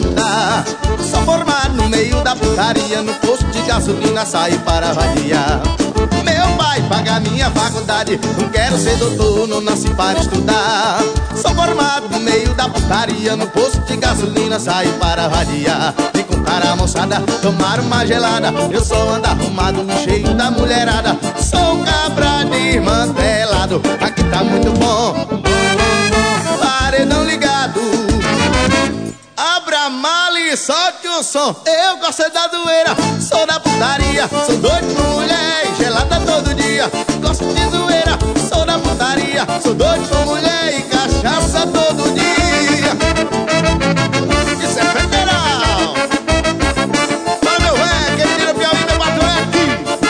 estudar. Sou formado no meio da putaria, no posto de gasolina saio para vadiar. Meu pai paga minha faculdade, não quero ser doutor, não nasci para estudar. Sou formado no meio da putaria, no posto de gasolina saio para vadiar. Me contar a moçada, tomar uma gelada, eu só ando arrumado no cheio da mulherada. Sou cabra desmantelado, aqui tá muito bom. Paredão ligado, abra a mala e solte o som. Eu gosto da doeira, sou da putaria, sou doido por mulher e gelada todo dia. Gosto de zoeira, sou da putaria, sou doido por mulher e cachaça todo dia. Isso é federal. Fala meu velho, quem me tira o Piauí, meu patrão é aqui.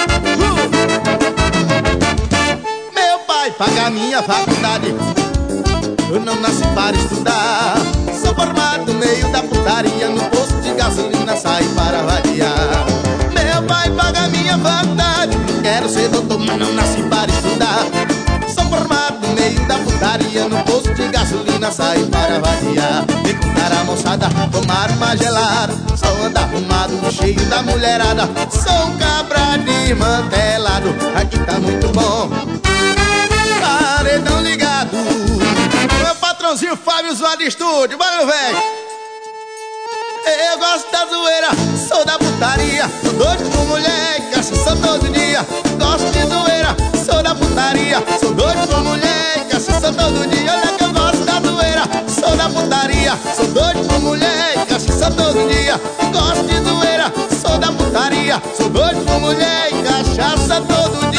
Meu pai paga minha faculdade, eu não nasci para estudar. Sou formado no meio da putaria, no posto de gasolina saio para vadiar. Meu pai paga minha faculdade, quero ser doutor, mas não nasci para estudar. Sou formado no meio da putaria, no posto de gasolina saio para vadiar. Me contar a moçada, tomar uma gelada, só anda arrumado no cheio da mulherada. Sou um cabra desmantelado, aqui tá muito bom. Paredão ligado, meu patrãozinho Fábio Zoado Estúdio, valeu, velho. Eu gosto da zoeira, sou da putaria, sou doido por mulher e cachaça todo dia. Gosto de zoeira, sou da putaria, sou doido por mulher e cachaça todo dia. Olha que eu gosto da zoeira, sou da putaria, sou doido por mulher e cachaça todo dia. Gosto de zoeira, sou da putaria, sou doido por mulher e cachaça todo dia.